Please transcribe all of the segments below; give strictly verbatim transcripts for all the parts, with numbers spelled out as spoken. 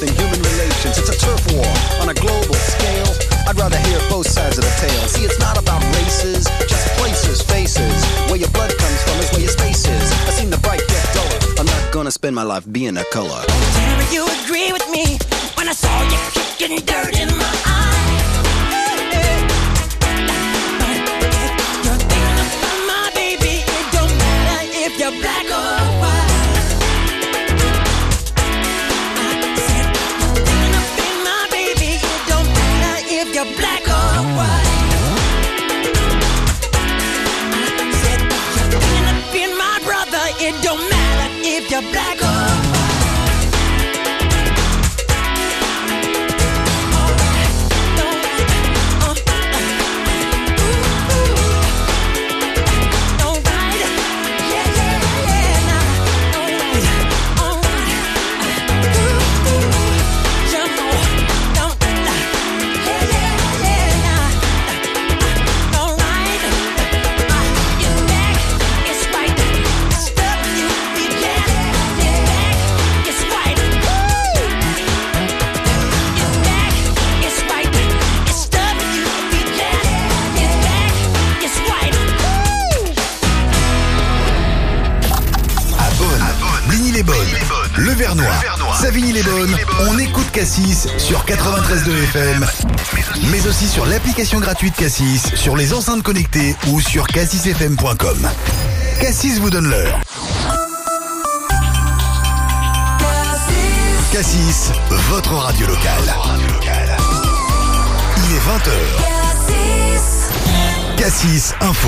than human relations. It's a turf war on a global scale. I'd rather hear both sides of the tale. See, it's not about races, just places, faces. Where your blood comes from is where your space is. I've seen the bright get duller. I'm not gonna spend my life being a color. Tell you agree with me when I saw you kicking dirt in my eye. You're thinking about my baby. It don't matter if you're black or white. I said you're thinking about my baby. It don't matter if you're black or white. I said you're thinking about my brother. It don't matter if you're black or white. Le Vernois, Savigny-les-Bonnes, on écoute Cassis sur quatre-vingt-treize virgule deux F M, mais aussi sur l'application gratuite Cassis, sur les enceintes connectées ou sur cassis f m point com. Cassis vous donne l'heure. Cassis, votre radio locale. Il est vingt heures. Cassis Info.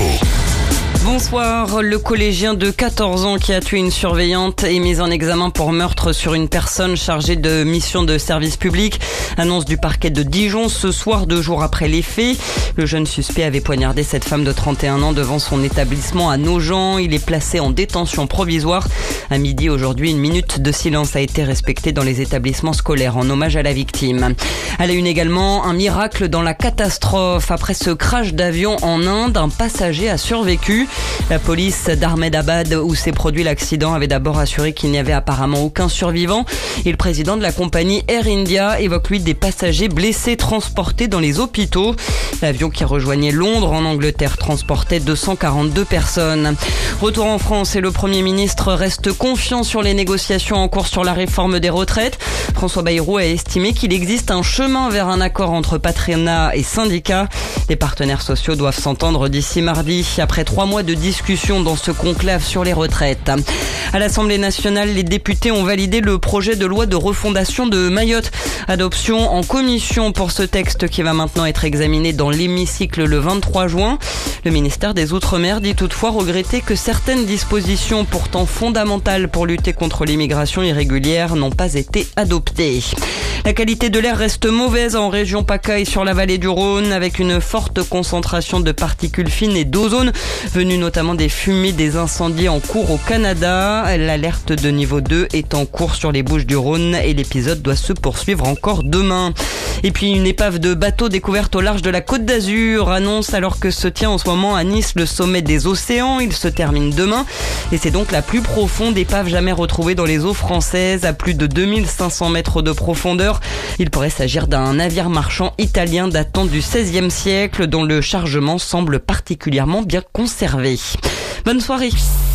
Bonsoir. Le collégien de quatorze ans qui a tué une surveillante est mis en examen pour meurtre sur une personne chargée de mission de service public. Annonce du parquet de Dijon ce soir, deux jours après les faits. Le jeune suspect avait poignardé cette femme de trente et un ans devant son établissement à Nogent. Il est placé en détention provisoire. À midi aujourd'hui, une minute de silence a été respectée dans les établissements scolaires en hommage à la victime. À la une également, un miracle dans la catastrophe. Après ce crash d'avion en Inde, un passager a survécu. La police d'Ahmedabad où s'est produit l'accident avait d'abord assuré qu'il n'y avait apparemment aucun survivant. Et le président de la compagnie Air India évoque lui des passagers blessés transportés dans les hôpitaux. L'avion qui rejoignait Londres en Angleterre transportait deux cent quarante-deux personnes. Retour en France et le Premier ministre reste confiant sur les négociations en cours sur la réforme des retraites. François Bayrou a estimé qu'il existe un chemin vers un accord entre patronat et syndicats. Les partenaires sociaux doivent s'entendre d'ici mardi, après trois mois de discussion dans ce conclave sur les retraites. À l'Assemblée nationale, les députés ont validé le projet de loi de refondation de Mayotte. Adoption en commission pour ce texte qui va maintenant être examiné dans l'hémicycle le vingt-trois juin. Le ministère des Outre-mer dit toutefois regretter que certaines dispositions pourtant fondamentales pour lutter contre l'immigration irrégulière n'ont pas été adoptées. La qualité de l'air reste mauvaise en région PACA et sur la vallée du Rhône avec une forte concentration de particules fines et d'ozone venues notamment des fumées des incendies en cours au Canada. L'alerte de niveau deux est en cours sur les Bouches-du-Rhône et l'épisode doit se poursuivre encore demain. Et puis une épave de bateau découverte au large de la Côte d'Azur annonce alors que se tient en ce moment à Nice le sommet des océans. Il se termine demain et c'est donc la plus profonde épave jamais retrouvée dans les eaux françaises à plus de deux mille cinq cents mètres de profondeur. Il pourrait s'agir d'un navire marchand italien datant du seizième siècle dont le chargement semble particulièrement bien conservé. Bonne soirée.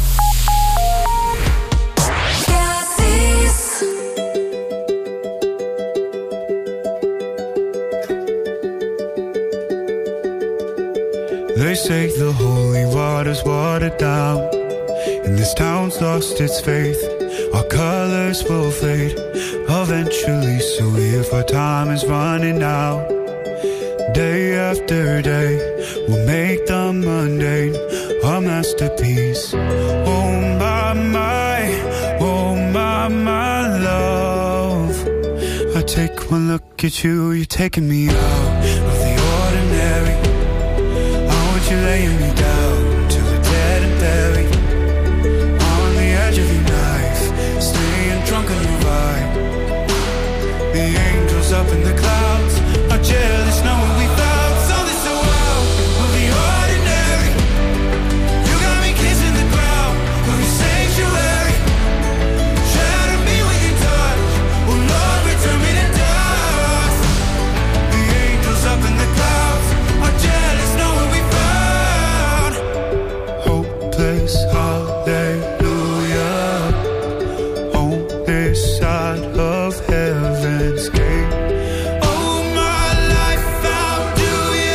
They say the holy water's watered down, and this town's lost its faith. Our colors will fade eventually, so if our time is running out, day after day, we'll make the mundane a masterpiece. Oh my, my, oh my, my love, I take one look at you, you're taking me out of the ordinary. You're laying me down to the dead and buried on the edge of your knife, staying drunk on your vibe. The angels up in the clouds are jealous knowing we found something so wild of the ordinary. You got me kissing the ground of your sanctuary. Shatter me with your touch, oh Lord, return me to escape. Oh, my life, how do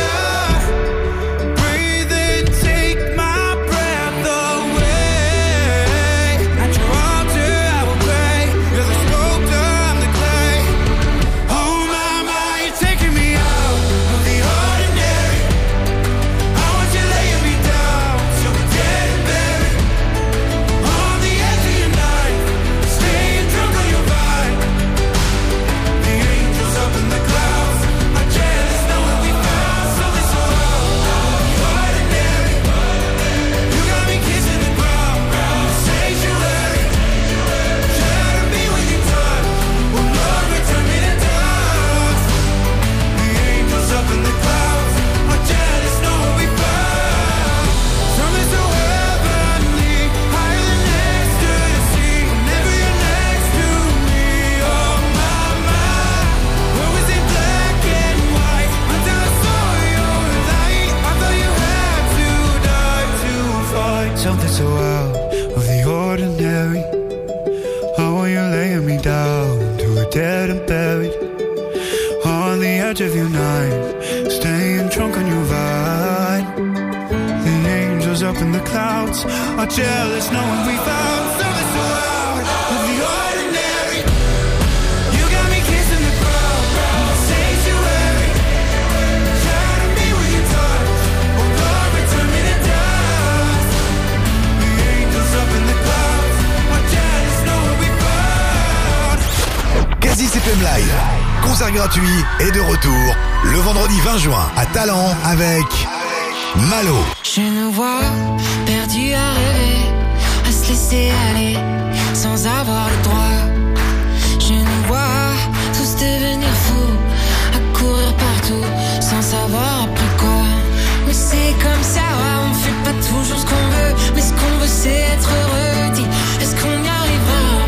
you breathe and take my breath away? At your altar I will pray. You're the sculptor, I'm the clay. Oh my, my, you're taking me out of the ordinary. I want you laying me down so we're dead and buried. On the edge of your knife, staying drunk on your vibe. The angels up in the clouds are jealous knowing we found something so out of the ordinary. You got me kissing the ground, sanctuary. Shatter me when you touch, oh Lord, return me to dust. The angels up in the clouds are jealous knowing we found something so heavenly, higher than ecstasy. Whenever you're next to me, oh my, my. Where was it black and white until I saw your light? I thought you had to die to fight something so out of the ordinary. How are you laying me down to a dead and buried? On the edge of your knife, staying drunk on your vine. The angels up in the clouds are jealous knowing we found something so out of the ordinary. You got me kissing the ground, sanctuary. Shatter me when you touch, oh Lord, return me to dust. The angels up in the clouds are jealous knowing we found. Cassis F M Live, concert gratuit et de retour le vendredi vingt juin à Talent avec Malo. Je nous vois perdus à rêver, à se laisser aller sans avoir le droit. Je nous vois tous devenir fous, à courir partout sans savoir après quoi. Mais c'est comme ça, ouais, on fait pas toujours ce qu'on veut, mais ce qu'on veut c'est être heureux. Dis, est-ce qu'on y arrivera?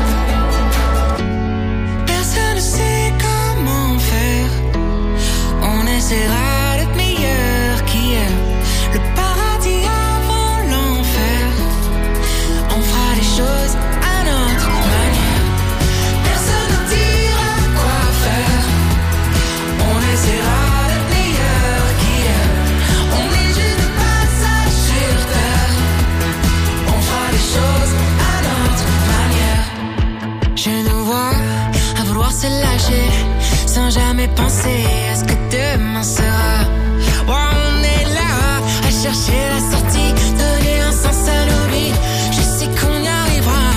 Personne ne sait comment faire. On essaiera d'être meilleur qu'hier. Le paradis avant l'enfer. On fera les choses à notre manière. Personne ne dira quoi faire. On essaiera d'être meilleur qu'hier. On est juste de passage sur terre. On fera les choses à notre manière. Je nous vois à vouloir se lâcher sans jamais penser à ce que demain sera. Ouais, on est là à chercher la sortie, donner un sens à nos vies. Je sais qu'on y arrivera.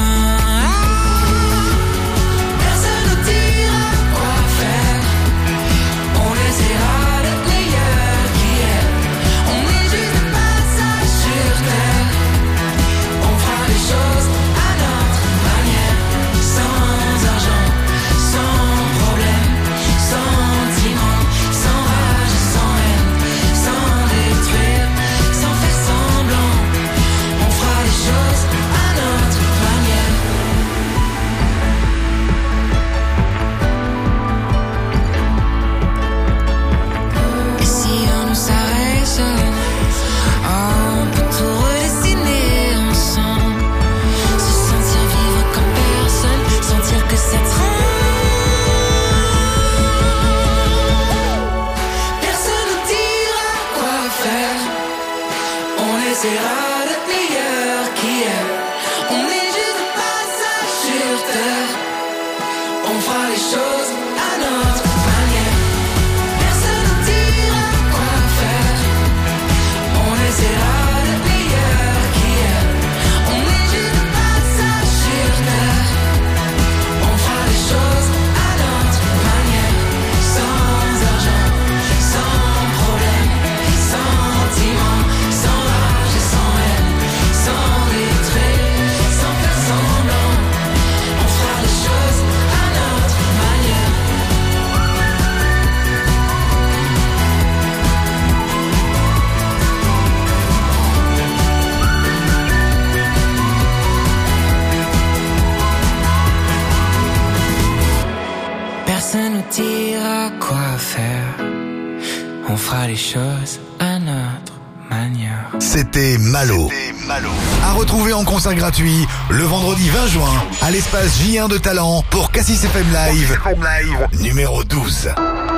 Personne ne dira quoi faire. On essaiera d'être meilleur qu'hier. On est juste de passage sur terre. On fera les choses à notre manière. Sans argent, sans problème, sentiment, sans rage et sans haine, sans détruire, sans faire semblant. On fera les choses à notre manière. Et si on nous s'arrête, oh, on peut tout redessiner ensemble. Se sentir vivre comme personne, sentir que ça tremble. Personne ne dira quoi faire. On essaiera d'être meilleur qu'hier. On est juste de passage sur terre. On fera les choses à notre manière. Personne ne dira quoi faire. On essaiera d'être meilleur qu'hier. On est juste de passage sur terre. On fera les choses à notre manière. Sans argent, sans problème, sentiment, sans rage et sans haine, sans détruire, sans faire semblant. On fera les choses à notre manière. Personne ne dira quoi faire. On fera les choses à notre manière. manière. C'était Malo. C'était Malo. À retrouver en concert gratuit le vendredi vingt juin à l'espace J un de Talent pour Cassis F M Live, F M Live numéro douze.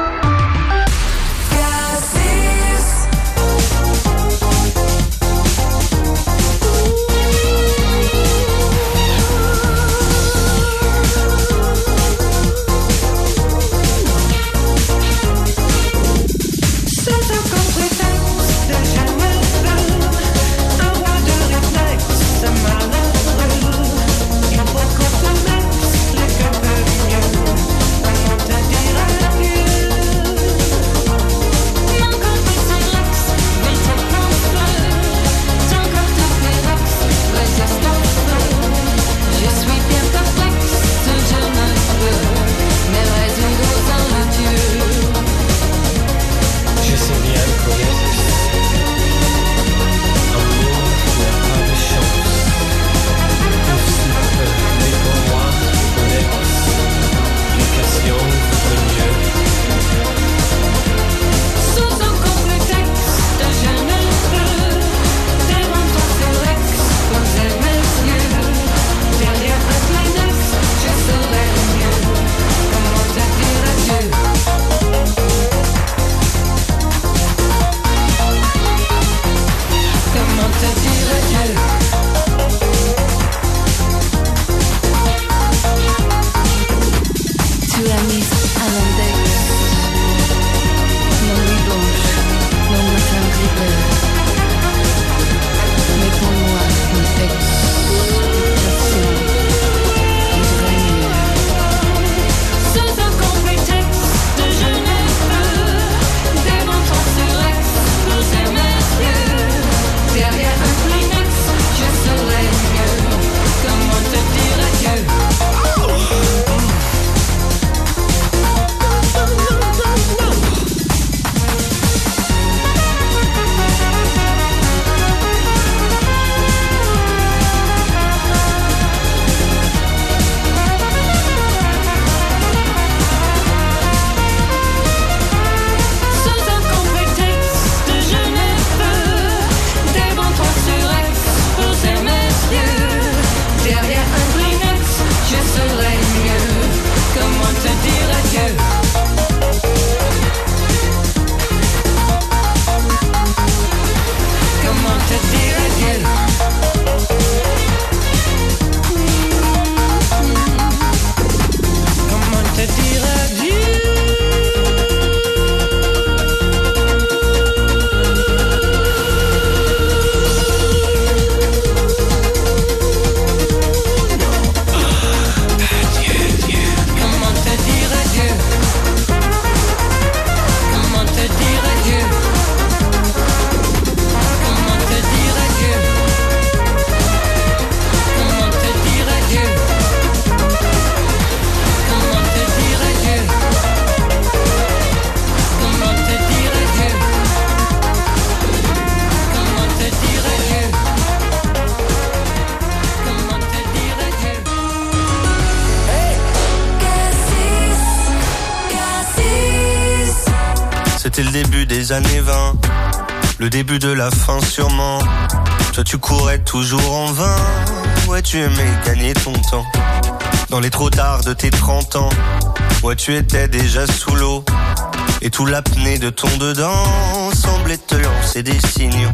C'était le début des années vingt, le début de la fin sûrement. Toi tu courais toujours en vain, ouais tu aimais gagner ton temps. Dans les trop tard de tes trente ans, ouais tu étais déjà sous l'eau. Et tout l'apnée de ton dedans semblait te lancer des signaux.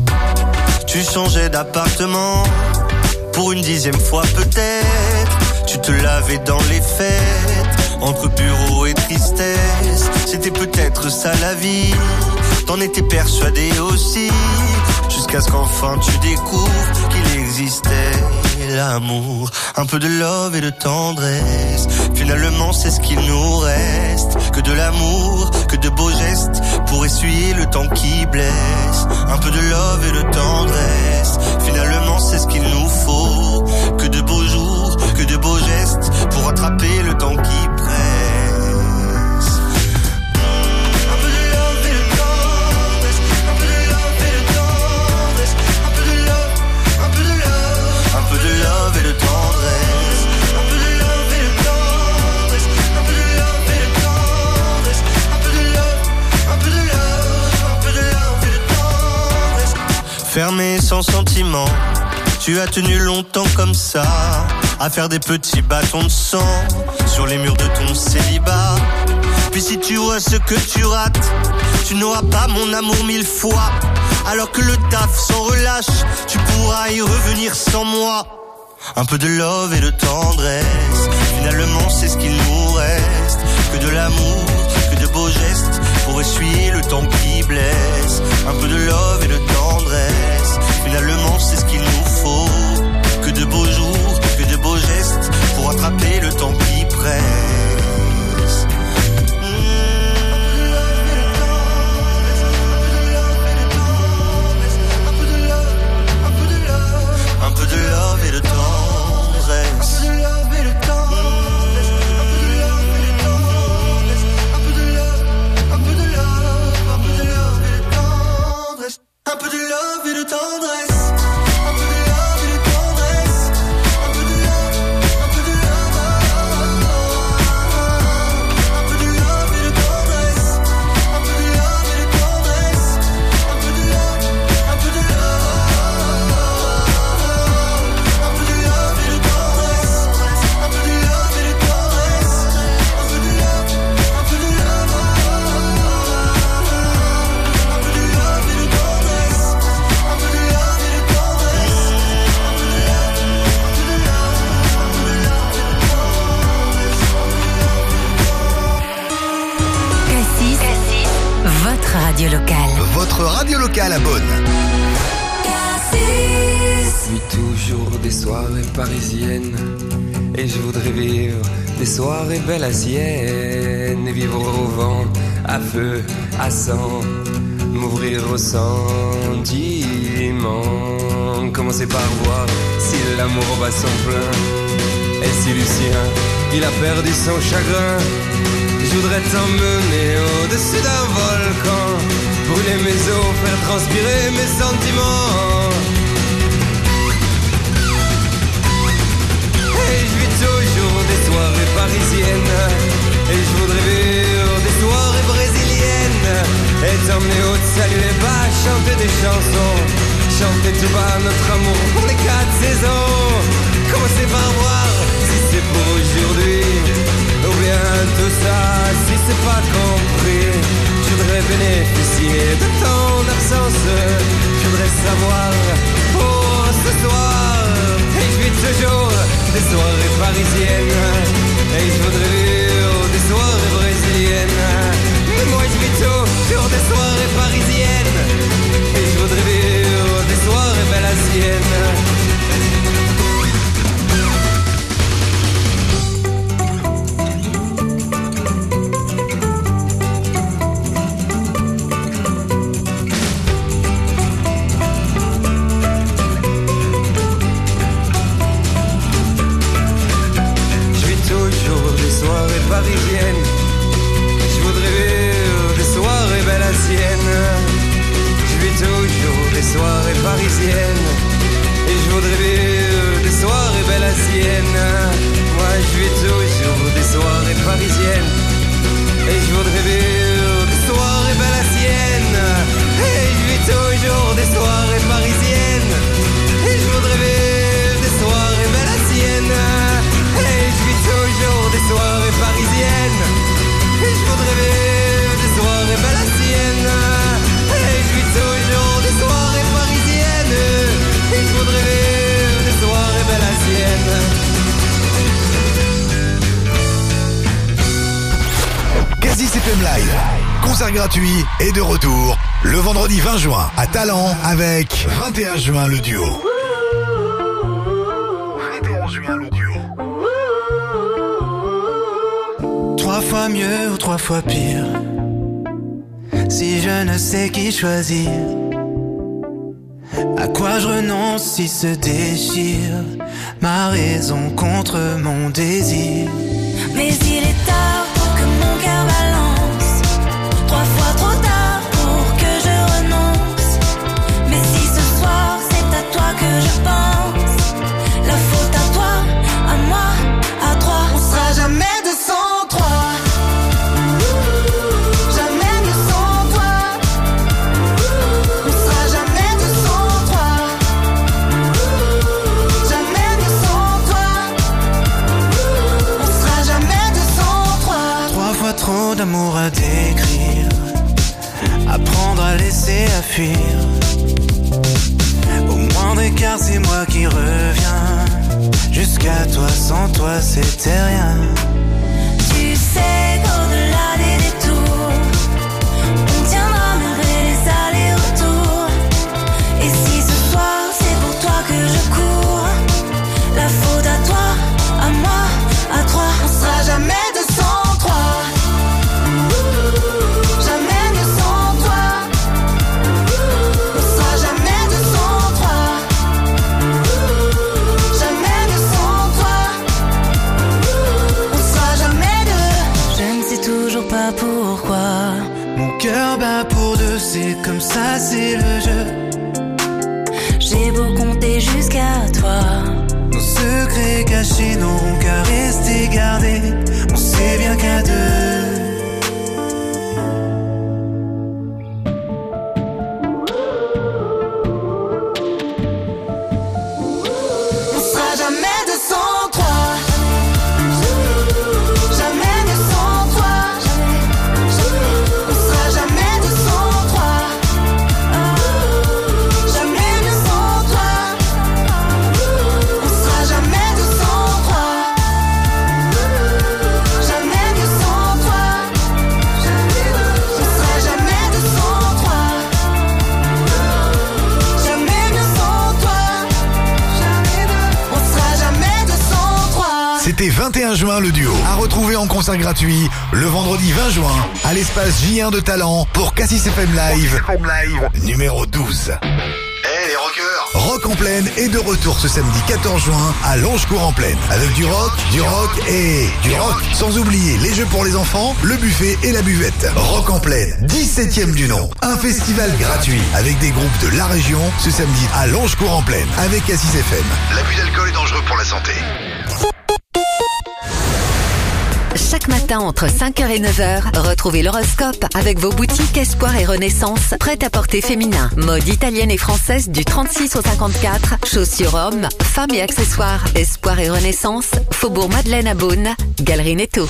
Tu changeais d'appartement, pour une dixième fois peut-être. Tu te lavais dans les fêtes, entre bureau et tristesse. C'était peut-être ça la vie, t'en étais persuadé aussi. Jusqu'à ce qu'enfin tu découvres qu'il existait l'amour. Un peu de love et de tendresse, finalement c'est ce qu'il nous reste. Que de l'amour, que de beaux gestes, pour essuyer le temps qui blesse. Un peu de love et de tendresse, finalement c'est ce qu'il nous faut. Que de beaux jours, que de beaux gestes, pour rattraper le temps qui presse. Enfermé sans sentiment, tu as tenu longtemps comme ça, à faire des petits bâtons de sang sur les murs de ton célibat. Puis si tu vois ce que tu rates, tu n'auras pas mon amour mille fois. Alors que le taf s'en relâche, tu pourras y revenir sans moi. Un peu de love et de tendresse, finalement c'est ce qu'il nous reste. Que de l'amour, que de beaux gestes, pour essuyer le temps qui blesse. Un peu de love et de tendresse, finalement c'est ce qu'il nous faut. Que de beaux jours, que de beaux gestes, pour attraper le temps qui presse. Un peu de love et de tendresse. Un peu de love et de tendresse. Un peu de love et de tendresse. Un peu de love, un peu de love. Un peu de love et de tendresse. Un peu de love et de tendresse. Un peu de love, un peu de love. Un peu de love et de tendresse. Un peu de love et de tendresse. Un peu de love, un peu de love. Un peu de love et de tendresse. Cassis, Cassis, votre radio locale. Votre radio locale à Beaune. Cassis. Vis toujours des soirées parisiennes, et je voudrais vivre des soirées belles à Sienne, et vivre au vent, à feu, à sang, m'ouvrir au sentiment. Commencer par voir si l'amour bat son plein, et si Lucien, il a perdu son chagrin. Je voudrais t'emmener au-dessus d'un volcan, brûler mes os, faire transpirer mes sentiments. Et je vis toujours des soirées parisiennes, et je voudrais vivre des soirées brésiliennes, et t'emmener au salut les bas, chanter des chansons, chanter tout bas notre amour pour les quatre saisons. Commencer par voir si c'est pour aujourd'hui, ou bien tout ça si c'est pas compris. Je voudrais bénéficier de ton absence, je voudrais savoir pour ce soir. Et je vis toujours des soirées parisiennes, et je voudrais vivre des soirées brésiliennes. Mais moi je vis toujours des soirées parisiennes, et je voudrais vivre des soirées belles à Sienne. Parisienne, je voudrais vivre des soirées belles à Sienne. Je vis toujours des soirées parisiennes, et je voudrais vivre des soirées belles à Sienne. Moi je vis toujours des soirées parisiennes, et je voudrais vivre des soirées belles à Sienne. Et je vis toujours des soirées parisiennes, et je voudrais vivre des soirées belles à Sienne. Et je vis toujours des soirées parisiennes, et je voudrais vivre des soirées belles à Sienne. Et je vis toujours des soirées parisiennes, et je voudrais vivre des soirées belles à Sienne. Cassis F M Live, concert gratuit et de retour le vendredi vingt juin à Talent avec vingt et un juin le duo. vingt et un juin le duo. Trois fois mieux ou trois fois pire, si je ne sais qui choisir, à quoi je renonce si se déchire ma raison contre mon désir. Mais il est tard pour que mon cœur balance, trois fois trop tard pour que je renonce. Mais si ce soir c'est à toi que je pense, la faute à toi, à moi, à trois, on sera jamais deux cent trois. Jamais mieux sans toi. On sera jamais deux cent trois. mots d'amour à décrire, apprendre à laisser, à fuir. Au moindre écart, c'est moi qui reviens. Jusqu'à toi, sans toi, c'était rien. Tu sais qu'au-delà des détours, on tiendra malgré les allers-retours. Et si ce soir, c'est pour toi que je cours, la faute à toi, à moi, à trois. On sera jamais deux sans trois. Jamais mieux sans toi. On sera jamais deux sans trois. Jamais mieux sans toi. On sera jamais deux. Je ne sais toujours pas pourquoi. Mon cœur bat pour deux, c'est comme ça, c'est le jeu. J'ai beau compter jusqu'à toi. Nos secrets cachés n'auront qu'à rester gardés. On sait bien qu'à deux. On sera jamais deux sans trois. Jamais mieux sans toi. On sera jamais deux sans trois. Jamais mieux sans toi. On sera jamais deux sans trois. Jamais mieux sans toi. On sera jamais deux sans trois. Jamais mieux sans toi. On sera jamais deux sans trois. C'était vingt et un juin le duo. À retrouver en concert gratuit le vendredi vingt juin à l'espace J un de Talent pour Cassis F M Live, numéro douze. Eh les rockers, Rock en plaine est de retour ce samedi quatorze juin à Longecourt-en-Plaine. Avec du rock, du rock et du rock. Sans oublier les jeux pour les enfants, le buffet et la buvette. Rock en plaine, dix-septième du nom. Un festival gratuit avec des groupes de la région ce samedi à Longecourt-en-Plaine avec Cassis F M. l'abus d'alcool est dangereux pour la santé. Chaque matin entre cinq heures et neuf heures, retrouvez l'horoscope avec vos boutiques Espoir et Renaissance, prêt-à-porter féminin, mode italienne et française du trente-six au cinquante-quatre, chaussures hommes, femmes et accessoires. Espoir et Renaissance, Faubourg Madeleine à Beaune, Galerie Netto.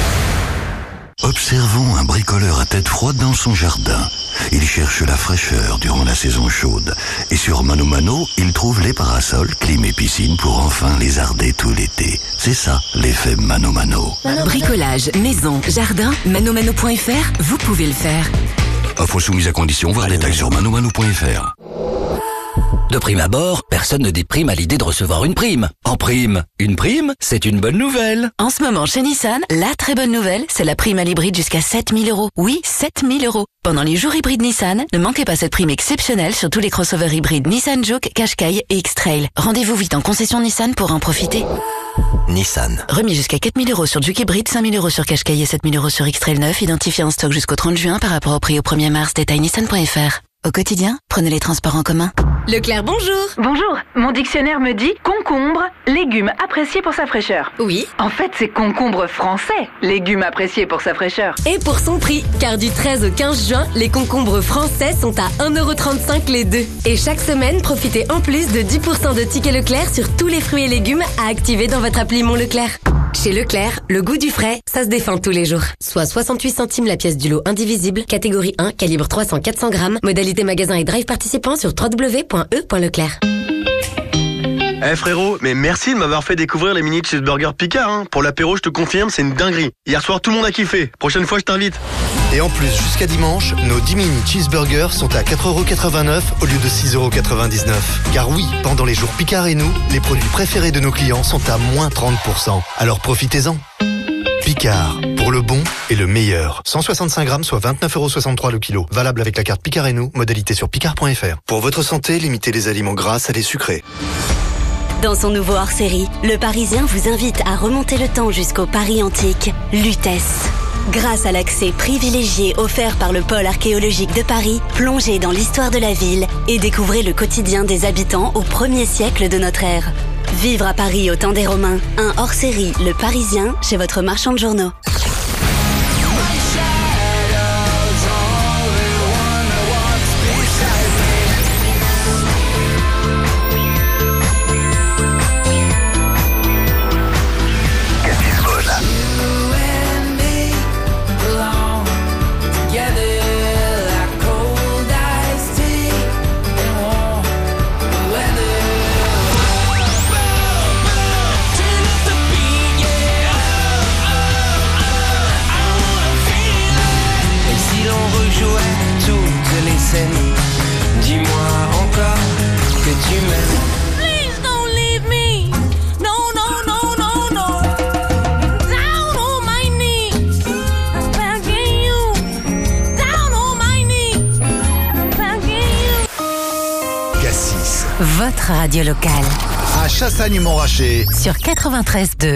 Observons un bricoleur à tête froide dans son jardin. Il cherche la fraîcheur durant la saison chaude. Et sur Mano Mano, il trouve les parasols, clim et piscine pour enfin lézarder tout l'été. C'est ça, l'effet Mano Mano. Bricolage, maison, jardin, manomano point f r, vous pouvez le faire. Offre soumise à condition, voir détails sur manomano point f r. De prime abord, personne ne déprime à l'idée de recevoir une prime. En prime, une prime, c'est une bonne nouvelle. En ce moment, chez Nissan, la très bonne nouvelle, c'est la prime à l'hybride jusqu'à sept mille euros. Oui, sept mille euros. Pendant les jours hybrides Nissan, ne manquez pas cette prime exceptionnelle sur tous les crossovers hybrides Nissan Juke, Qashqai et X-Trail. Rendez-vous vite en concession Nissan pour en profiter. Nissan. Remis jusqu'à quatre mille euros sur Juke hybride, cinq mille euros sur Qashqai et sept mille euros sur X-Trail neuf, identifié en stock jusqu'au trente juin par rapport au prix au premier mars. Détail nissan point f r. Au quotidien, prenez les transports en commun. Leclerc, bonjour. Bonjour. Mon dictionnaire me dit concombre, légume apprécié pour sa fraîcheur. Oui. En fait, c'est concombre français, légume apprécié pour sa fraîcheur. Et pour son prix, car du treize au quinze juin, les concombres français sont à un euro trente-cinq les deux. Et chaque semaine, profitez en plus de dix pour cent de tickets Leclerc sur tous les fruits et légumes à activer dans votre appli Mon Leclerc. Chez Leclerc, le goût du frais, ça se défend tous les jours. Soit soixante-huit centimes la pièce du lot indivisible, catégorie un, calibre trois cents à quatre cents grammes, modalité magasin et drive participant sur w w w point e point leclerc. Eh hey frérot, mais merci de m'avoir fait découvrir les mini cheeseburgers Picard, hein. Pour l'apéro, je te confirme, c'est une dinguerie. Hier soir, tout le monde a kiffé. Prochaine fois, je t'invite. Et en plus, jusqu'à dimanche, nos dix mini cheeseburgers sont à quatre euros quatre-vingt-neuf au lieu de six euros quatre-vingt-dix-neuf. Car oui, pendant les jours Picard et nous, les produits préférés de nos clients sont à moins trente pour cent. Alors profitez-en. Picard, pour le bon et le meilleur. cent soixante-cinq grammes, soit vingt-neuf euros soixante-trois le kilo. Valable avec la carte Picard et nous, modalité sur picard point f r. Pour votre santé, limitez les aliments gras, salés, sucrés. Dans son nouveau hors-série, Le Parisien vous invite à remonter le temps jusqu'au Paris antique, Lutèce. Grâce à l'accès privilégié offert par le pôle archéologique de Paris, plongez dans l'histoire de la ville et découvrez le quotidien des habitants au premier siècle de notre ère. Vivre à Paris au temps des Romains, un hors-série Le Parisien chez votre marchand de journaux. jouais toutes les scènes. Dis-moi encore que tu m'aimes. Please don't leave me. No, no, no, no, no. Down on my knees, I'm begging you. Down on my knees, I'm begging you. Cassis. Votre radio locale. À Chassagne-Montrachet. Sur quatre-vingt-treize deux.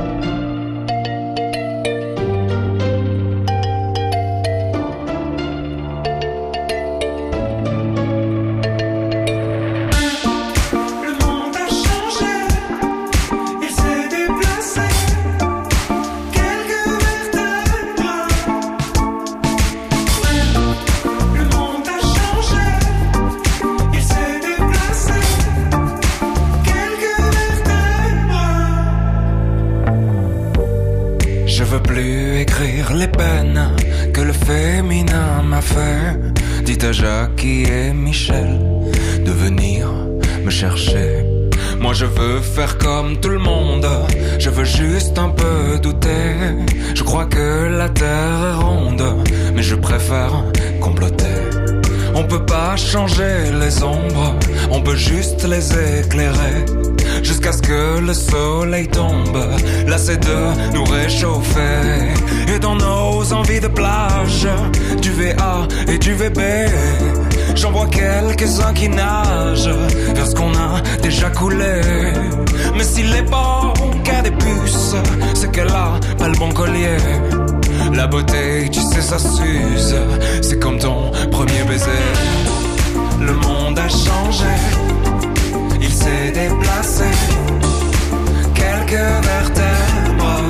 Les peines que le féminin m'a fait. Dites à Jackie et Michel de venir me chercher. Moi je veux faire comme tout le monde, je veux juste un peu douter. Je crois que la terre est ronde, mais je préfère comploter. On peut pas changer les ombres, on peut juste les éclairer. Jusqu'à ce que le soleil tombe, là c'est de nous réchauffer. Et dans nos envies de plage, du V A et du V B, j'en vois quelques-uns qui nagent vers ce qu'on a déjà coulé. Mais s'il est bon qu'à des puces, c'est qu'elle a pas le bon collier. La beauté, tu sais, ça s'use, c'est comme ton premier baiser. Le monde a changé, il s'est déplacé, quelques vertèbres.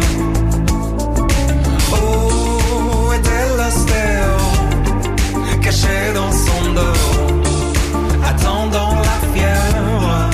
Oh, était l'ostéo, caché dans son dos, attendant la fièvre.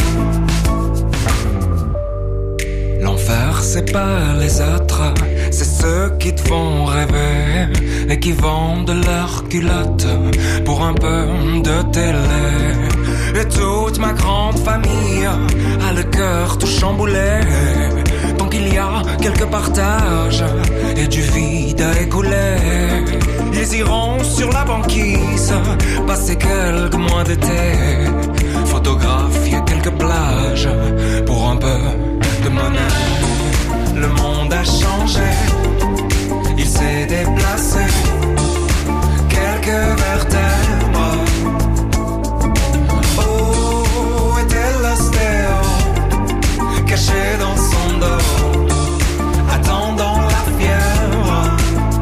L'enfer, c'est pas les autres, c'est ceux qui te font rêver et qui vendent leurs culottes pour un peu de télé. Et toute ma grande famille a le cœur tout chamboulé. Tant qu'il y a quelques partages et du vide à écouler, ils iront sur la banquise passer quelques mois d'été, photographier quelques plages pour un peu de monnaie. Le monde a changé, il s'est déplacé, quelques vertèbres. Oh, était l'ostéo, caché dans son dos, attendant la fièvre.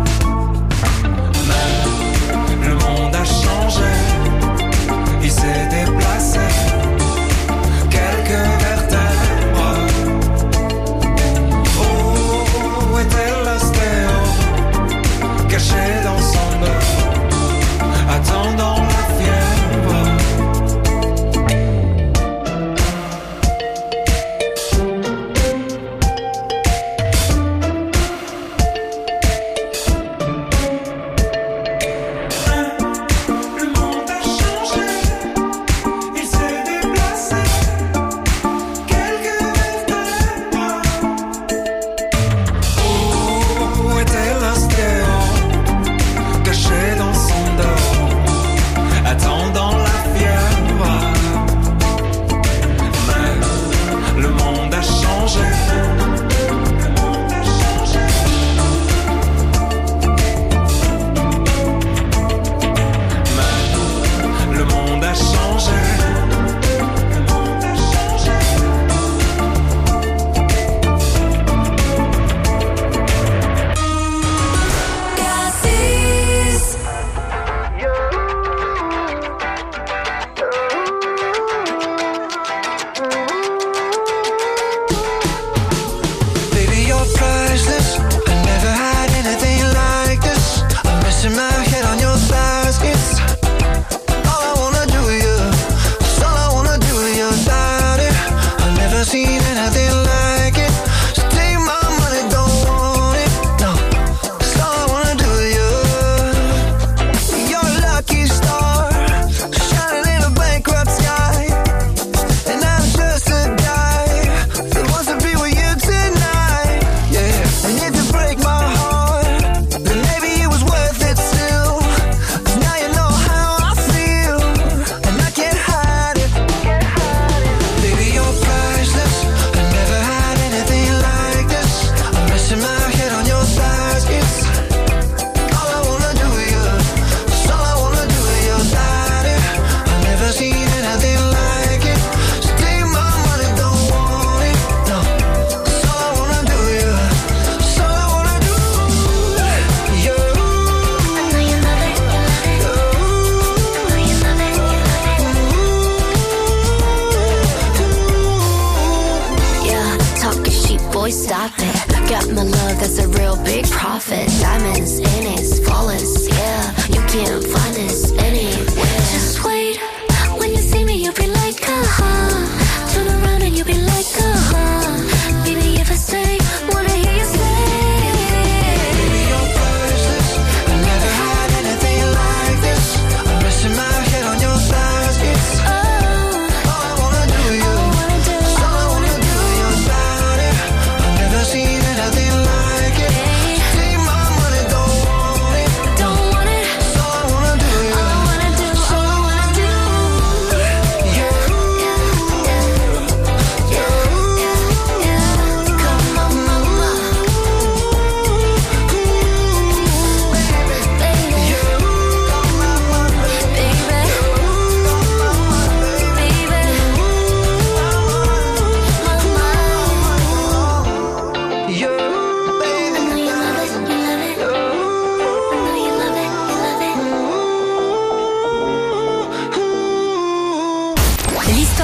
Mais le monde a changé, il s'est déplacé, quelques vertèbres. Caché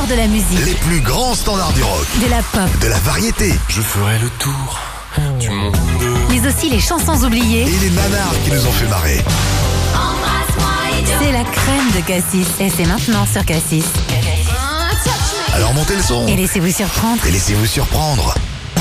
de la musique. Les plus grands standards du rock. De la pop. De la variété. Je ferai le tour du monde. Mais aussi les chansons oubliées. Et les nanars qui nous ont fait marrer. C'est la crème de Cassis. Et c'est maintenant sur Cassis. Alors montez le son. Et laissez-vous surprendre. Et laissez-vous surprendre.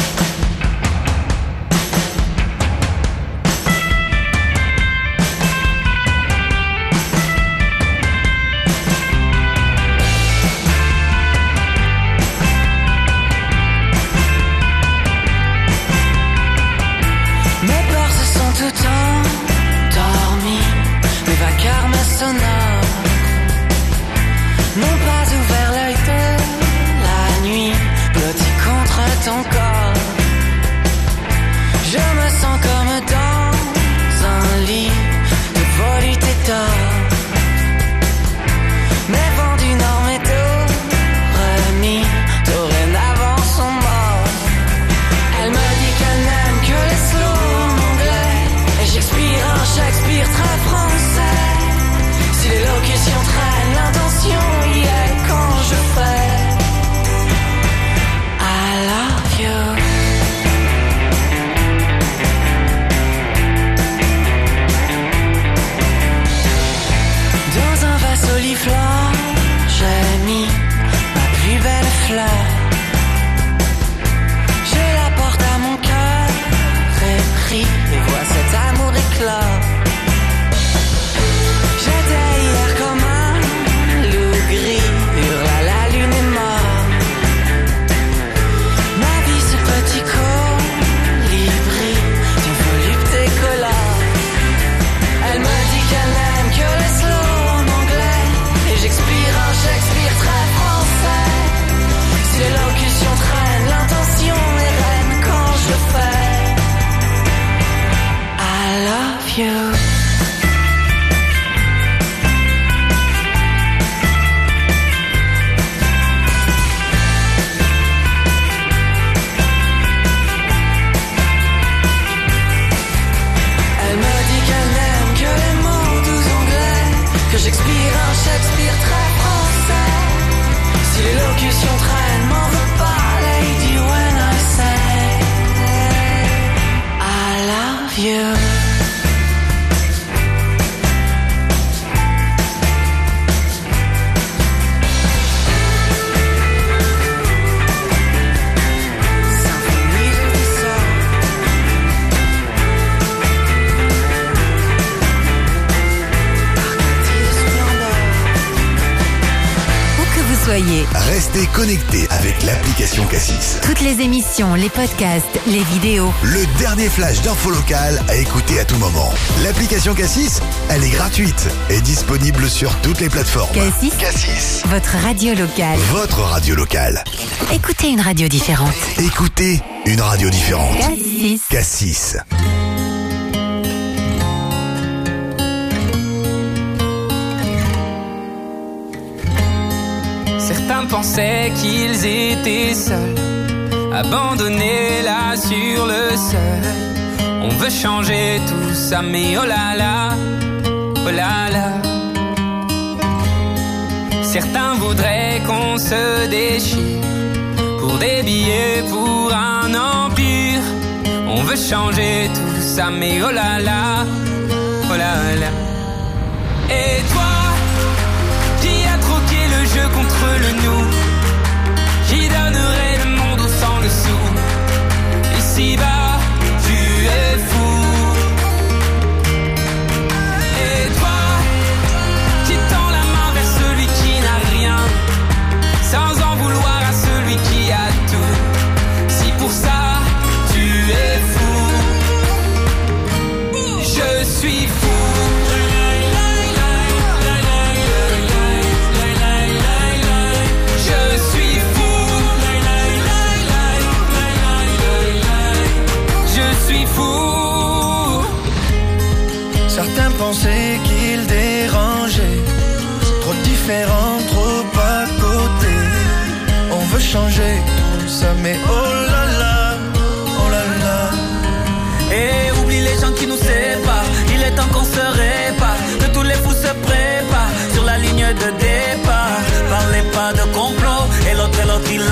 Restez connectés avec l'application Cassis. Toutes les émissions, les podcasts, les vidéos. Le dernier flash d'info locale à écouter à tout moment. L'application Cassis, elle est gratuite et disponible sur toutes les plateformes. Cassis. Cassis. Votre radio locale. Votre radio locale. Écoutez une radio différente. Écoutez une radio différente. Cassis. Cassis. Certains pensaient qu'ils étaient seuls, abandonnés là sur le seuil. On veut changer tout ça, mais oh là là, oh là là. Certains voudraient qu'on se déchire pour des billets, pour un empire. On veut changer tout ça, mais oh là là, oh là là. Et toi, le jeu contre le nous, qui donnerait le monde au sang dessous. Ici-bas, tu es fou. Et toi, qui tends la main vers celui qui n'a rien, sans en vouloir à celui qui a tout. Si pour ça, tu es fou, je suis fou. Certains pensaient qu'ils dérangeaient, trop différents, trop à côté. On veut changer tout ça, mais oh là là, oh là là. Et oublie les gens qui nous séparent, il est temps qu'on se répare, que tous les fous se préparent sur la ligne de départ. Parlez pas de complot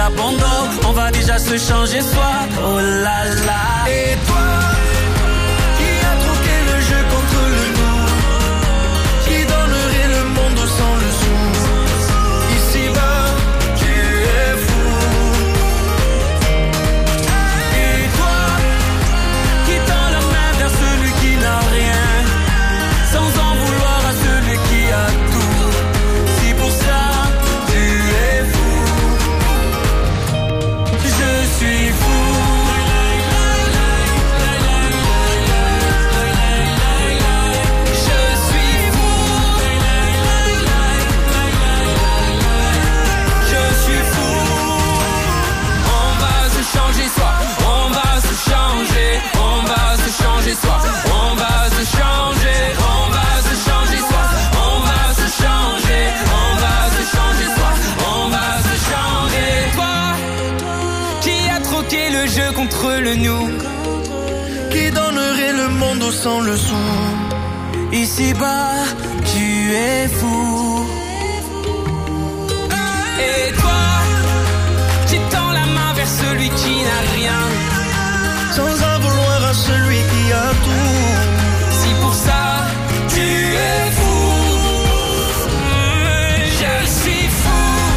l'abandon. On va déjà se changer soi. Oh là là. Et toi, qui a troqué le jeu contre le nous, qui donnerait le monde sans le sou. Ici-bas, tu es fou. Et toi, qui tend la main vers celui qui n'a rien, sans en vouloir à celui qui a tout. Si pour ça, tu es fou. Je suis fou. Contre le nous, qui donnerait le monde sans le sou. Ici-bas, tu es fou. Et toi, qui tends la main vers celui qui n'a rien, sans en vouloir à celui qui a tout. Si pour ça, tu es fou. Je suis fou.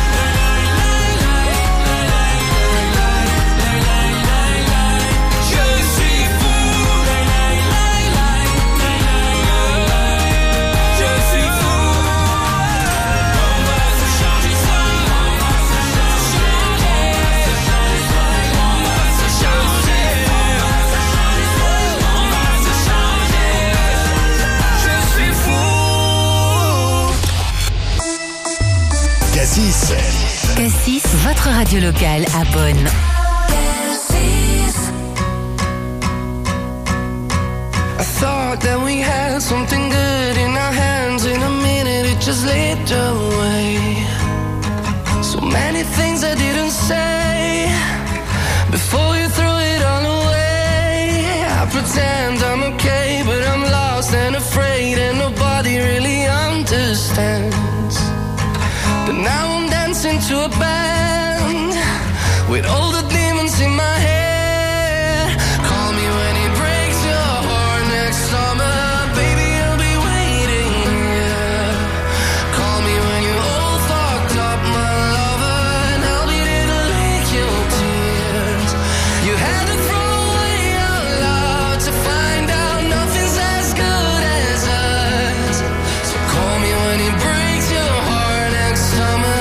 Cassis. Cassis, votre radio locale à Bonn. I thought that we had something good in our hands. In a minute it just slipped away. So many things I didn't say before you threw it all away. I pretend I'm okay, but I'm lost and afraid, and nobody really understands. But now I'm dancing to a band with all the demons in my head. Call me when it breaks your heart next summer, baby, I'll be waiting here. Call me when you're all fucked up, my lover, and I'll be there to lick your tears. You had to throw away your love to find out nothing's as good as us. So call me when it breaks your heart next summer.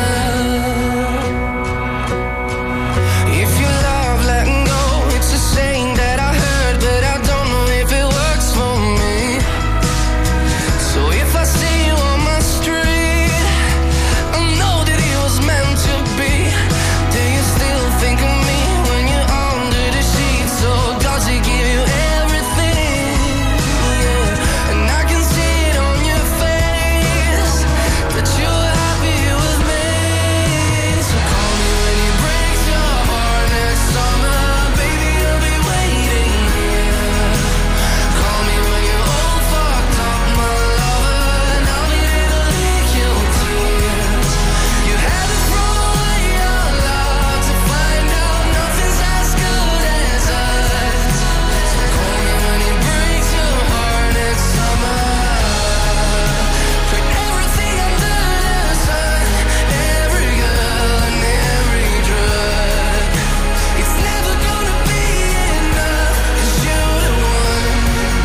If you love letting go, it's a saying that I heard, but I don't know if it works for me. So if I see you on my street, I know that it was meant to be. Do you still think of me when you're under the sheets? Or does it give you everything? Yeah. And I can see it on your face that you're happy with me. So call me when it breaks your heart next summer, baby, I'll be waiting here. Call me when you're all fucked up, my lover, and I'll be there to lick your tears. You had to throw away your love to find out nothing's as good as us. So call me when it breaks your heart next summer. Put everything under the sun, every girl and every drug. It's never gonna be enough, 'cause you're the one.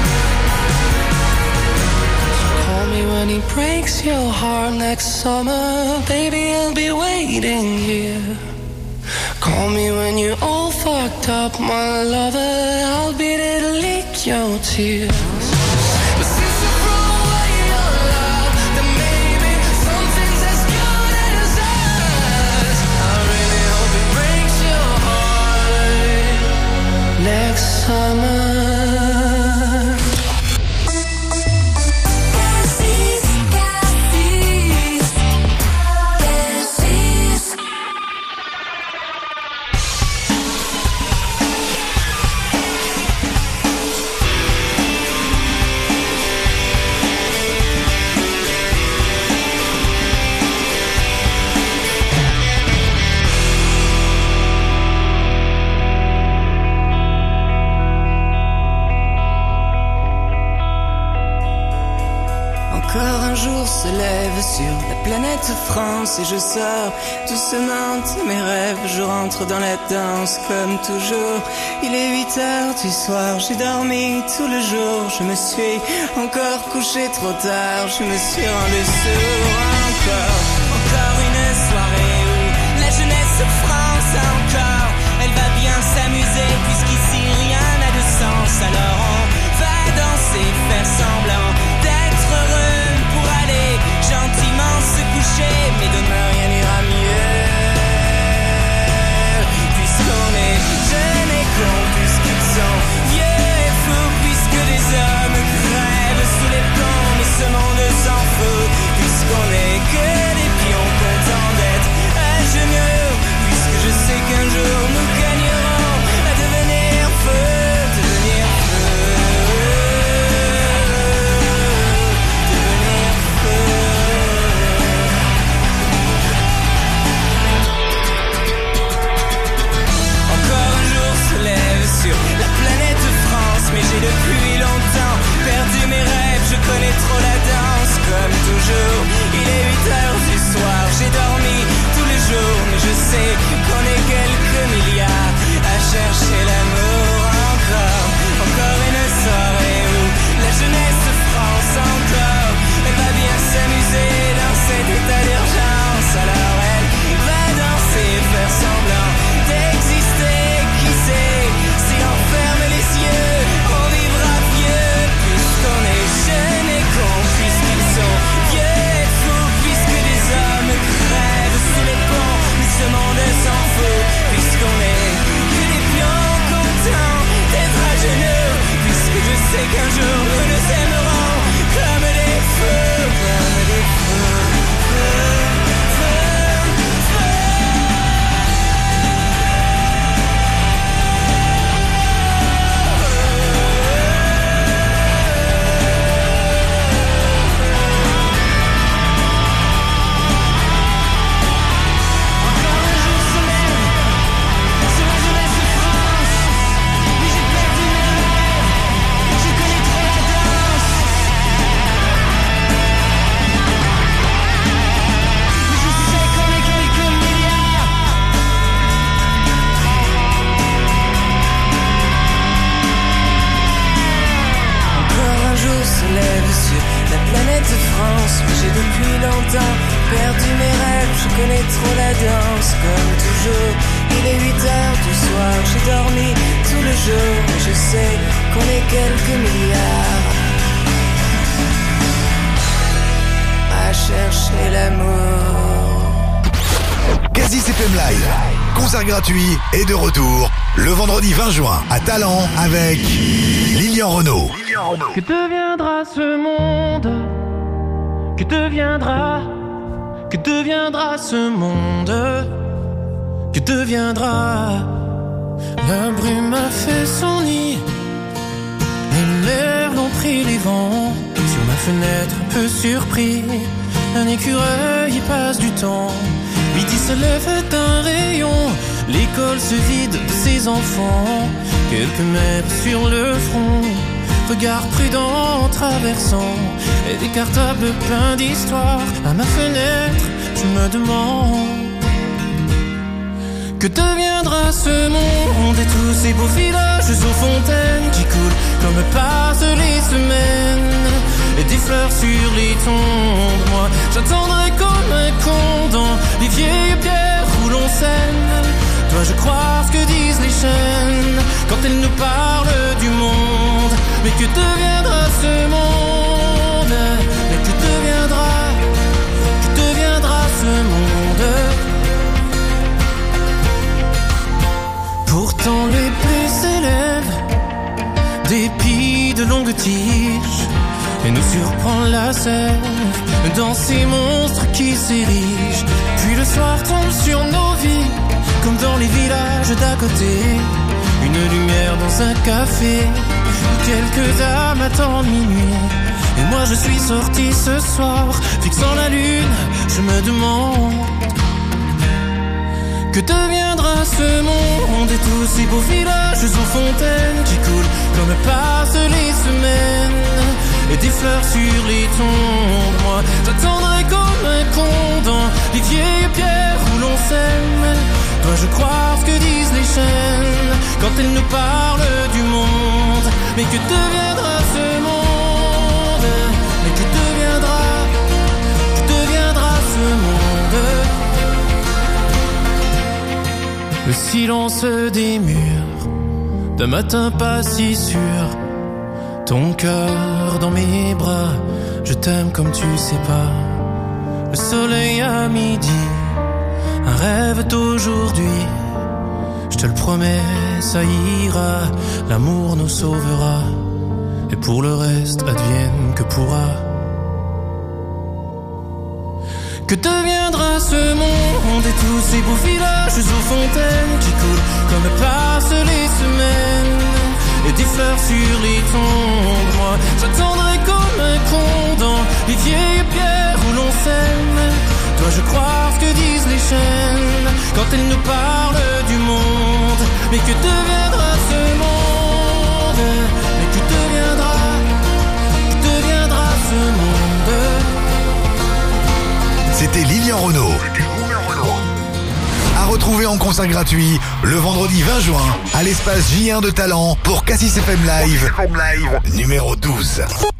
Call me when he breaks your heart next summer, baby, I'll be waiting here. Call me when you're all fucked up, my lover, I'll be there to lick your tears. But since you threw away your love, then maybe something's as good as us. I really hope it breaks your heart next summer. Cassis, Cassis, Cassis. Encore un jour se lève sur la planète France et je sors doucement de mes rêves. Je rentre dans la danse comme toujours. Il est huit heures du soir, j'ai dormi tout le jour. Je me suis encore couché trop tard, je me suis rendu sourd. Encore, encore une soirée où la jeunesse France encore, elle va bien s'amuser puisqu'ici rien n'a de sens. Alors on va danser, faire semblant d'être heureux pour aller gentiment se coucher, mais demain rien n'ira mieux. Puisqu'on est jeunes et cons, puisqu'ils sont vieux et fous, puisque des hommes crèvent sous les ponts, mais ce monde s'en fout. Puisqu'on est que des pions contents d'être à genoux, puisque je sais qu'un jour nous gagnerons à devenir feu, devenir feu. Sur la planète France, mais j'ai depuis longtemps perdu mes rêves, je connais trop la danse comme toujours. Il est huit heures du soir, j'ai dormi tous les jours, mais je sais qu'on est quelques milliards à chercher l'amour. Encore, encore une soirée où la jeunesse France encore, elle va bien s'amuser dans cet état d'urgence. Alors elle va danser, faire semblant d'exister, qui sait. Si on ferme les yeux, on vivra vieux, puisqu'on est jeunes et cons, puisqu'ils sont vieux et fous, puisque des hommes crèvent sous les ponts, mais ce monde s'en fout, puisqu'on est que des pions contents d'être à genoux, puisque je sais qu'un jour nous nous aimerons comme des feux, comme des feux, feux, feux, feux. La planète France, mais j'ai depuis longtemps perdu mes rêves, je connais trop la danse comme toujours. Il est huit heures du soir, j'ai dormi tout le jour, mais je sais qu'on est quelques milliards à chercher l'amour. Cassis F M Live, concert gratuit et de retour le vendredi vingt juin à Talent avec Lilian Renaud. Que deviendra ce monde? Que deviendra? Que deviendra ce monde? Que deviendra? La brume a fait son nid et l'air l'ont pris les vents. Sur ma fenêtre, un peu surpris, un écureuil y passe du temps. Midi se lève d'un rayon, l'école se vide de ses enfants. Quelques mètres sur le front, regard prudent en traversant, et des cartables pleins d'histoires. À ma fenêtre, je me demande que deviendra ce monde et tous ces beaux villages aux fontaines qui coulent comme passent les semaines, et des fleurs sur les tombes. Moi, j'attendrai comme un con dans les vieilles pierres où l'on sème. Dois-je croire ce que disent les chaînes quand elles nous parlent du monde? Mais que deviendra ce monde? Mais que deviendra, que deviendra ce monde? Pourtant les blés s'élèvent, d'épis de longues tiges, et nous surprend la sève dans ces monstres qui s'érigent. Puis le soir tombe sur nos vies, comme dans les villages d'à côté. Une lumière dans un café, où quelques dames attendent minuit. Et moi je suis sorti ce soir, fixant la lune, je me demande que deviendra ce monde et tous ces beaux villages aux fontaines qui coulent comme passent les semaines, et des fleurs sur les tombes. Dois-je croire ce que disent les chaînes quand elles nous parlent du monde? Mais que deviendra ce monde? Mais que deviendra, que deviendra ce monde? Le silence des murs, d'un matin pas si sûr. Ton cœur dans mes bras, je t'aime comme tu sais pas. Le soleil à midi, un rêve d'aujourd'hui. Je te le promets, ça ira, l'amour nous sauvera. Et pour le reste, advienne que pourra. Que deviendra ce monde et tous ces beaux villages aux fontaines qui coulent comme passent les semaines et des fleurs sur les tombes? Moi, j'attendrai comme un con dans les vieilles pierres où l'on s'aime. Dois-je croire ce que disent les chaînes quand elles nous parlent du monde? Mais que deviendra ce monde? Mais que deviendra, que deviendra ce monde? C'était Lilian Renaud. À retrouver en concert gratuit le vendredi vingt juin à l'espace J un de Talent pour Cassis F M Live, numéro douze.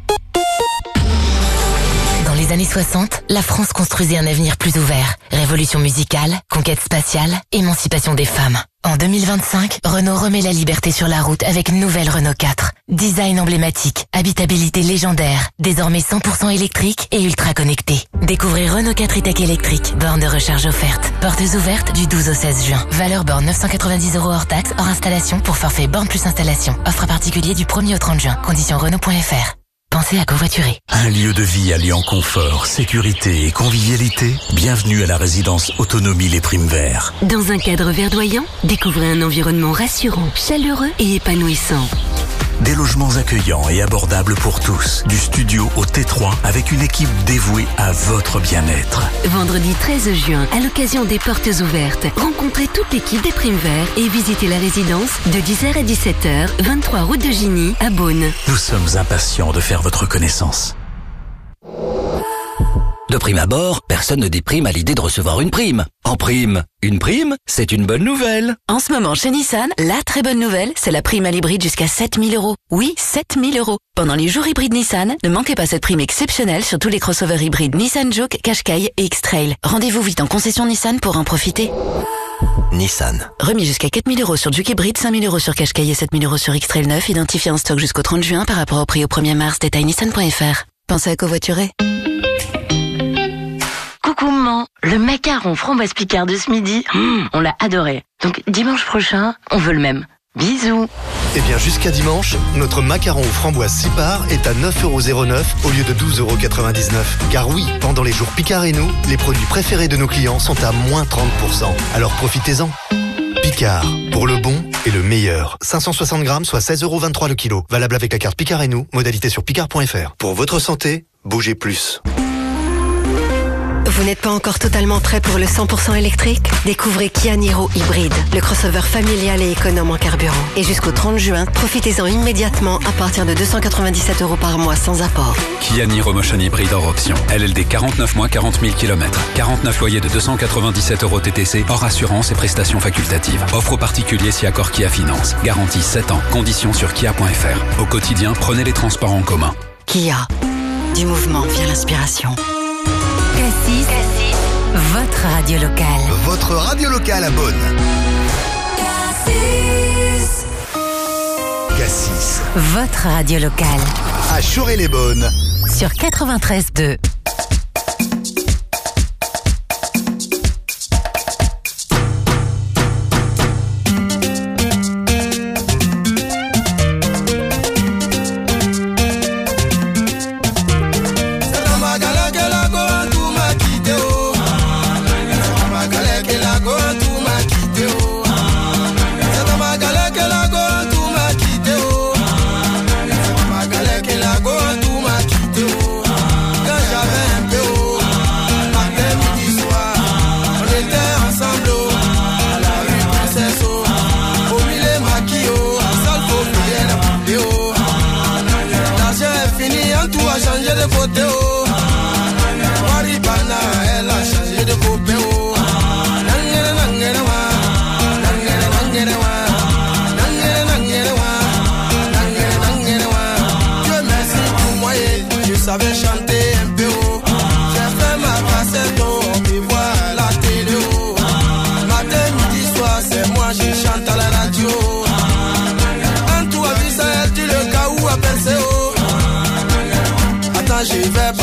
Dans les années soixante, la France construisait un avenir plus ouvert. Révolution musicale, conquête spatiale, émancipation des femmes. En deux mille vingt-cinq, Renault remet la liberté sur la route avec une nouvelle Renault quatre. Design emblématique, habitabilité légendaire, désormais cent pour cent électrique et ultra connecté. Découvrez Renault quatre e-tech électrique, borne de recharge offerte. Portes ouvertes du douze au seize juin. Valeur borne neuf cent quatre-vingt-dix euros hors taxe, hors installation pour forfait borne plus installation. Offre particulier du premier au trente juin. Conditions Renault point F R. Pensez à covoiturer. Un lieu de vie alliant confort, sécurité et convivialité. Bienvenue à la résidence Autonomie Les Primes Verts. Dans un cadre verdoyant, découvrez un environnement rassurant, chaleureux et épanouissant. Des logements accueillants et abordables pour tous. Du studio au T trois avec une équipe dévouée à votre bien-être. Vendredi treize juin, à l'occasion des portes ouvertes, rencontrez toute l'équipe des Primes Verts et visitez la résidence de dix heures à dix-sept heures, vingt-trois route de Gigny à Beaune. Nous sommes impatients de faire votre connaissance. De prime abord, personne ne déprime à l'idée de recevoir une prime. En prime, une prime, c'est une bonne nouvelle. En ce moment, chez Nissan, la très bonne nouvelle, c'est la prime à l'hybride jusqu'à sept mille euros. Oui, sept mille euros. Pendant les jours hybrides Nissan, ne manquez pas cette prime exceptionnelle sur tous les crossovers hybrides Nissan Juke, Qashqai et X-Trail. Rendez-vous vite en concession Nissan pour en profiter. Nissan. Remis jusqu'à quatre mille euros sur Juke hybride, cinq mille euros sur Qashqai et sept mille euros sur X-Trail neuf, identifié en stock jusqu'au trente juin par rapport au prix au premier mars, détail nissan point F R. Pensez à covoiturer. Coucou maman, le macaron framboise Picard de ce midi, mmh, on l'a adoré. Donc dimanche prochain, on veut le même. Bisous. Eh bien jusqu'à dimanche, notre macaron aux framboises six parts est à neuf euros zéro neuf au lieu de douze euros quatre-vingt-dix-neuf. Car oui, pendant les jours Picard et nous, les produits préférés de nos clients sont à moins trente pour cent. Alors profitez-en. Picard, pour le bon et le meilleur. cinq cent soixante grammes, soit seize euros vingt-trois le kilo. Valable avec la carte Picard et nous, modalité sur picard point F R. Pour votre santé, bougez plus. Vous n'êtes pas encore totalement prêt pour le cent pour cent électrique? Découvrez Kia Niro Hybride, le crossover familial et économe en carburant. Et jusqu'au trente juin, profitez-en immédiatement à partir de deux cent quatre-vingt-dix-sept euros par mois sans apport. Kia Niro Motion Hybride hors option. L L D quarante-neuf mois, quarante mille kilomètres. quarante-neuf loyers de deux cent quatre-vingt-dix-sept euros T T C, hors assurance et prestations facultatives. Offre aux particuliers si accord Kia Finance. Garantie sept ans. Conditions sur kia point F R. Au quotidien, prenez les transports en commun. Kia. Du mouvement vient l'inspiration. Cassis, Cassis, votre radio locale. Votre radio locale à Beaune. Cassis. Cassis. Votre radio locale. À Choré-les-Beaunes. Sur quatre-vingt-treize deux. Go to my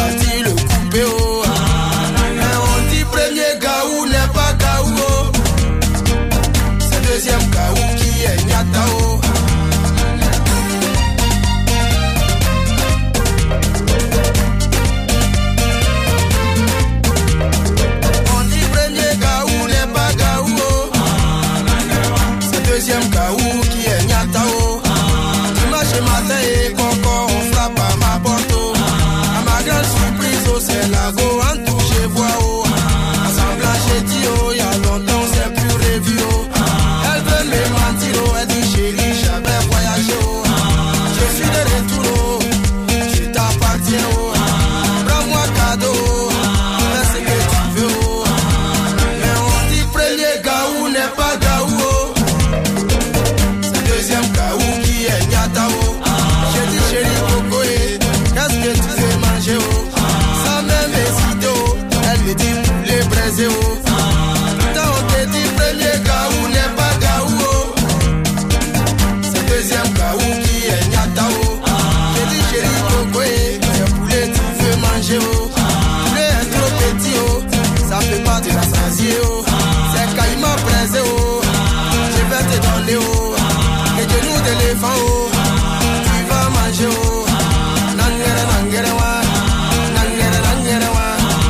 parti le coupé oh. Mais on dit premier gaou n'est pas gaou oh. C'est deuxième gaou qui est nyata oh. On dit premier gaou n'est pas gaou oh. C'est deuxième gaou qui est nyata oh. Dimanche matin et coco on frappe à ma porte oh. À ma grande surprise oh, c'est la go en touche voix oh. Ensemble j'ai dit oh, y'a longtemps c'est plus revu oh. Elle veut me mentir oh, elle dit chérie j'avais voyagé oh. Je suis de retour oh, je t'appartiens oh. Prends-moi cadeau oh, fais ce que tu veux oh. Mais on dit premier gaou n'est pas gaou oh. C'est deuxième gaou qui est nyata oh. J'ai dit chérie coco eh, qu'est-ce que tu veux manger oh. Sans même hésiter oh, elle me dit poulet braisé oh. Putain on te dit premier gaou n'est pas gaou oh. C'est deuxième gaou qui est nyata oh. J'ai dit chérie coco eh, quel poulet tu veux manger oh. Poulet est trop petit oh, ça fait pas de la sasier oh. C'est caïman braisé oh, je vais te donner oh. Les genoux d'éléphant oh, tu vas manger oh. Nangere nangere wa, nangere nangere wa.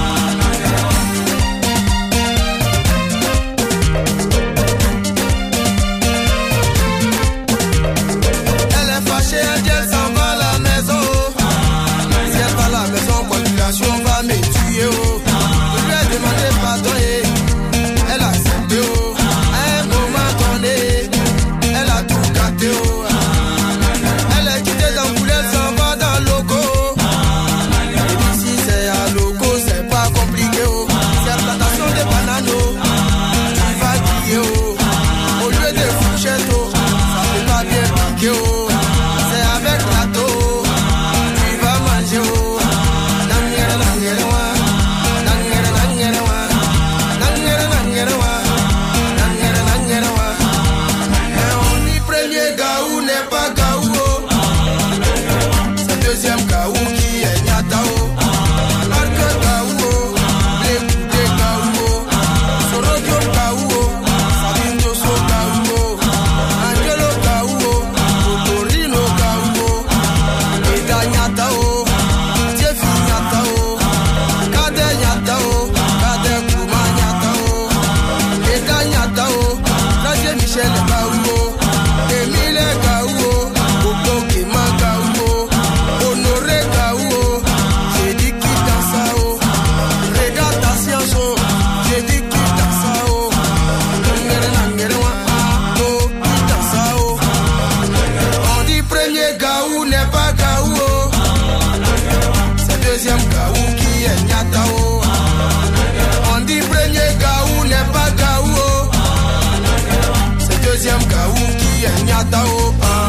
Elle est fâchée, elle dit elle s'en va à la maison oh. Si elle va à la maison, population va me tuer oh. Je lui ai demandé pardon et elle a accepté oh. À un moment donné, elle a tout gâté oh. Elle est quittée dans le poulet, elle s'en va dans le loco. Et puis si c'est à loco, c'est pas compliqué oh. C'est plantation de bananes oh. Tu vas crier oh. Au lieu de fourchette oh, ça fait pas bien piquer oh. C'est avec râteau oh. Tu vas manger oh. Nangere nangere wa, nangere nangere wa, nangere nangere wa, nangere nangere wa. Mais on dit premier gaou n'est pas gaou oh. C'est deuxième gaou qui est nyata oh. Arque gaou oh, les coups gaou oh. Sorokyo gaou oh, Sabine Dosso gaou oh. Angelo gaou oh, Totorino gaou oh. Eda nyata oh, Tiefi nyata oh. Kade nyata oh, Kade Kouma nyata oh. Eda nyata oh, Nadia Michel gaou oh. Emile gaou oh, Bobo Kema gaou oh. Honoré gaou oh, j'ai dit qui danse ça oh. Regarde ta science oh, j'ai dit qui danse ça oh. Nangere nangere wa, oh, qui danse ça oh. On dit premier gaou n'est pas gaou oh. C'est deuxième gaou qui est nyata oh. On dit premier gaou n'est pas gaou oh. C'est deuxième gaou qui est nyata oh.